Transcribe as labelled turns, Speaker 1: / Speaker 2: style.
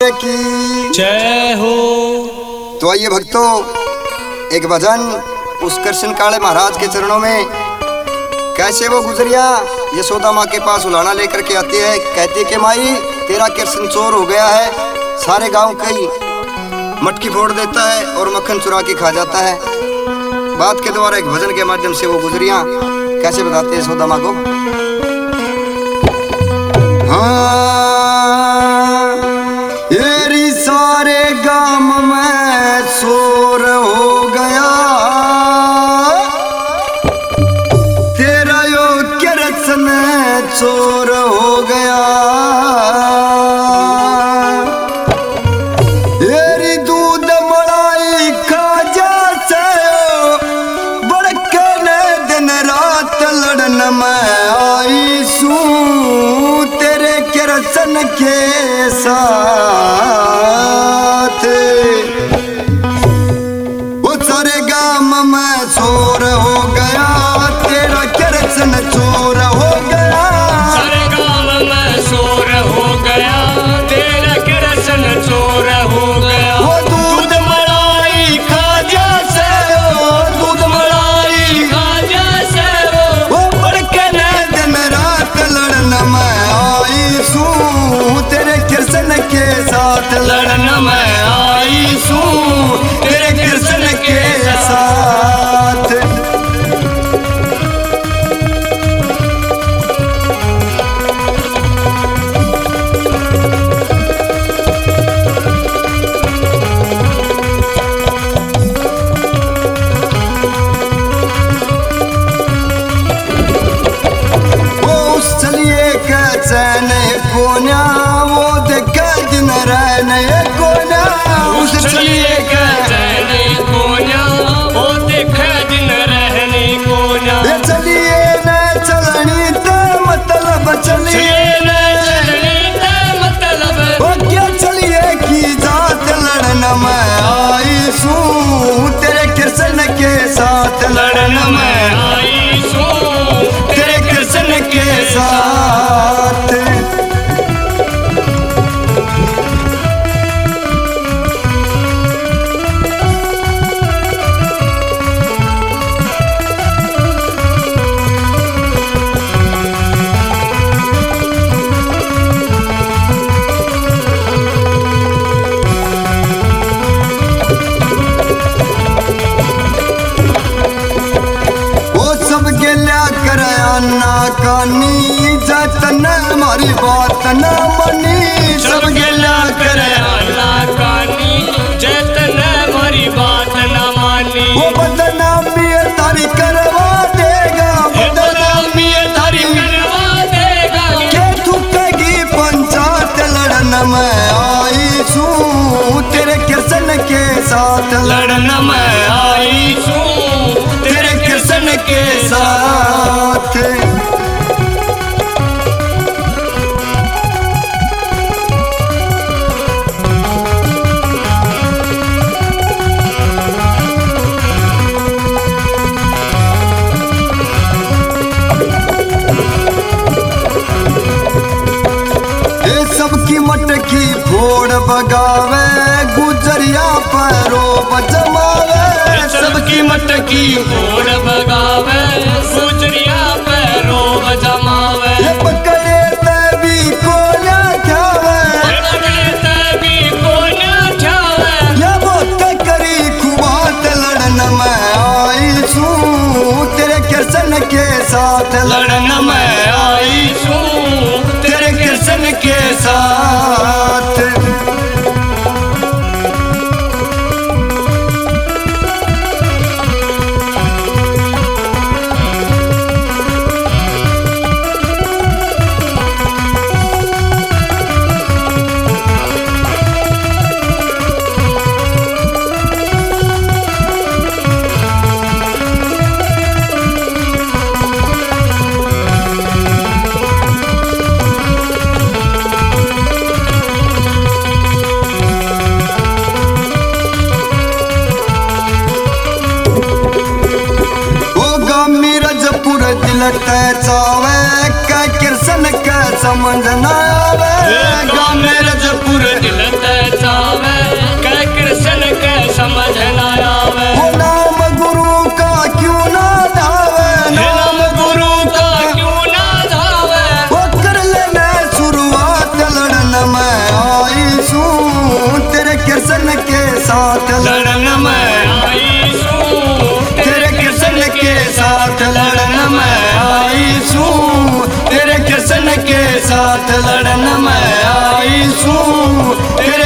Speaker 1: की
Speaker 2: जय हो।
Speaker 1: तो आइए भक्तों, एक भजन उस कृष्ण काले महाराज के चरणों में। कैसे वो गुजरिया यशोदा माँ के पास उलाना लेकर के आती है, कहती है कि माई तेरा कृष्ण चोर हो गया है, सारे गांव की मटकी फोड़ देता है और मक्खन चुरा के खा जाता है। बात के द्वारा एक भजन के माध्यम से वो गुजरिया कैसे बताते हैं यशोदा माँ को। येरी सारे गांव में शोर हो गया, तेरा यो कृष्ण चोर हो गया। येरी दूध मलाई खाजा से बड़कन दिन रात लड़न में आई सू तेरे कृष्ण के साथ। वो सारे गांव में शोर हो गया, तेरा कृष्ण चोर हो गया।
Speaker 2: सारे गांव में शोर हो गया, तेरा कृष्ण चोर हो गया।
Speaker 1: वो दूध मलाई खाजा से,
Speaker 2: दूध मलाई खाजा से
Speaker 1: वो बड़कन दिन रात लड़न में आई सू तेरे कृष्ण के साथ।
Speaker 2: लड़न में आई सू
Speaker 1: तेरे कृष्ण के साथ। वो चलिए कैसन कोना, वो देख दिन रहने कोना। उस चलिए
Speaker 2: कहने कोना, वो देखे दिन रहने कोना।
Speaker 1: ये चलिए न चलनी तो मतलब चलिए,
Speaker 2: मतलब
Speaker 1: वो क्या चलिए की जात लड़न में आई सू तेरे कृष्ण के साथ।
Speaker 2: लड़न में आई सू
Speaker 1: तेरे कृष्ण के साथ। कानी जतन हमारी बात न मनी,
Speaker 2: सब गिला कर आला कानी, जतन हमारी बात न मानी।
Speaker 1: वो बदनामी तारी करवा देगा,
Speaker 2: बदनामी तारी करवा देगा।
Speaker 1: के थूकेगी पंचायत लड़न में आई सू तेरे कृष्ण के साथ।
Speaker 2: लड़न में आई सू
Speaker 1: तेरे कृष्ण के साथ। सबकी मटकी फोड़ बगावे, गुजरिया पैरो बजमावे।
Speaker 2: सबकी मटकी फोड़ बगावे, गुजरिया पैरो बजमावे।
Speaker 1: ये पकड़े तभी को ना खावे,
Speaker 2: पकड़े तभी को ना खावे।
Speaker 1: ये वो करी खुबात लड़न में आई सू तेरे कृष्ण के साथ।
Speaker 2: लड़न में आई सू
Speaker 1: तेरे कृष्ण के साथ। दिलते चावे का कृष्ण का समझ न आवे।
Speaker 2: गाँव में रजपुर दिलते लड़न मैं आई सू